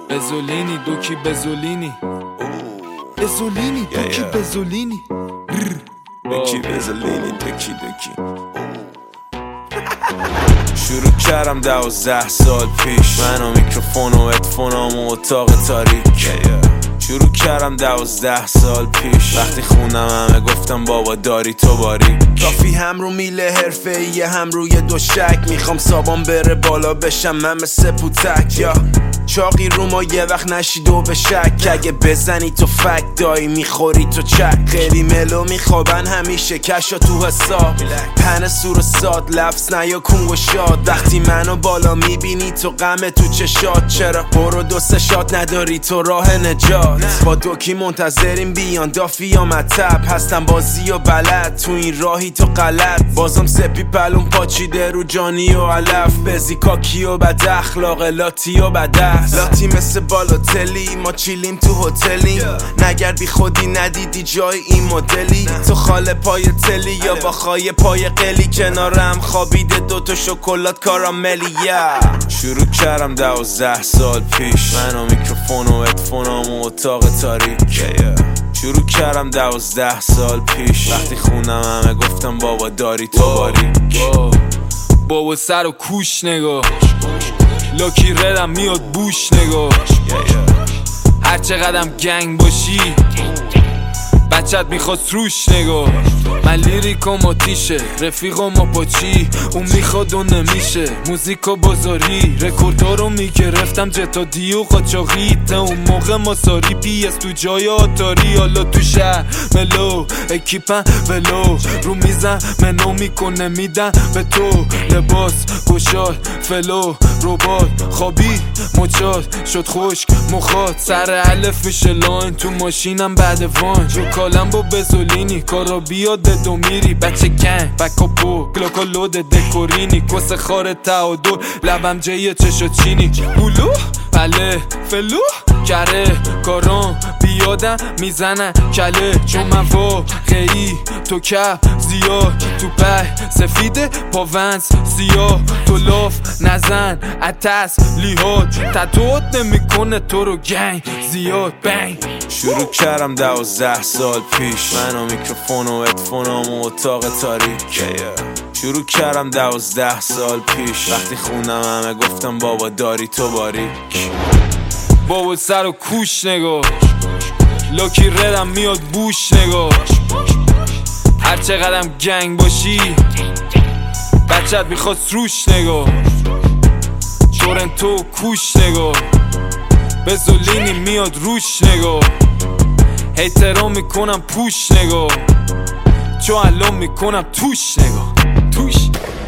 بزولینی دوکی بزولینی بزولینی دوکی بزولینی دوکی بزولینی دوکی شروع کردم 12 سال پیش، من و میکروفون و هدفونام و اتاق تاریک. شروع کردم 12 سال پیش، وقتی خوندم همه گفتم بابا داری تو باریک. کافی هم رو میله حرفه‌ای هم روی دوشک، میخوام سابان بره بالا بشم من مثل پوتک. یا چاقی رو ما یه وقت نشید و به شک، اگه بزنی تو فک دایی میخوری تو چک. خیلی ملو میخوابن همیشه کشا تو حساب، پن سور و ساد لفظ نیا کنگ و شاد. وقتی منو بالا میبینی تو غم تو چشات، چرا برو دو سه شات نداری تو راه نجات. با دوکی منتظریم بیان دافی یا مطب، هستم بازی و بلد تو این راهی تو غلط. بازم سپی پلون پاچیده رو جانی و علف، بزی کاکی و بد اخلاق لاتی و بد لاتی مثل بالاتلی، ما چیلیم تو هتلیم. نگرد بی خودی ندیدی جای این مدلی، تو خاله پای تلی یا با خای پای قلی. کنارم خوابیده دوتا شکلات کاراملی. شروع کردم 12 سال پیش، من و میکروفون و هدفونام و اتاق تاریک. شروع کردم 12 سال پیش، وقتی خوندم همه گفتم بابا داری تو باریک. بابا سر و کوش نگاه، لاکی ردم میاد بوش نگاه. هر چقدرم گنگ باشی بچت میخواد روش نگاه. من لیریکم آتیشه، رفیقم پاچی، اون میخواد و نمیشه. موزیکو بازاری، رکوردها رو میگرفتم جتا دیو قاچاقی. اون موقع ماساری پی اس تو جای آتاری. حالا تو شهر ملو اکیپن ولو رو میزن منو میکنه میدن به تو. لباس گشاد فلو ربات خوابی مچاد شد خشک مخاط. سر علف میشه لاین تو ماشینم بعد وان. جو کالم با بزولینی کارا بیاد دو میری. بچه کن بکاپو کلاکا لود دکورینی. کس خار تعادل لبم جیه چشا چینی. بولو بله فلو کره کاران بیادم میزنن کله. چون من واقعی تو کپ زیاد تو په سفیده پاونس سیاه. تو لاف نزن اتس لیهات تطوت نمیکنه تو رو گنگ زیاد بنگ. شروع کردم 12 سال پیش، من و میکروفون و هدفونام و اتاق تاریک. شروع کردم 12 سال پیش، وقتی خوندم همه گفتم بابا داری تو باریک. بابا سر و کوش نگاه، لاکی ردم میاد بوش نگاه. هر چقدرم گنگ باشی بچت میخواد روش نگاه. تورنتو کوش نگاه، بزولینی میاد روش نگاه. هیترام میکنم پوش نگاه، چو الان میکنم توش نگاه توش.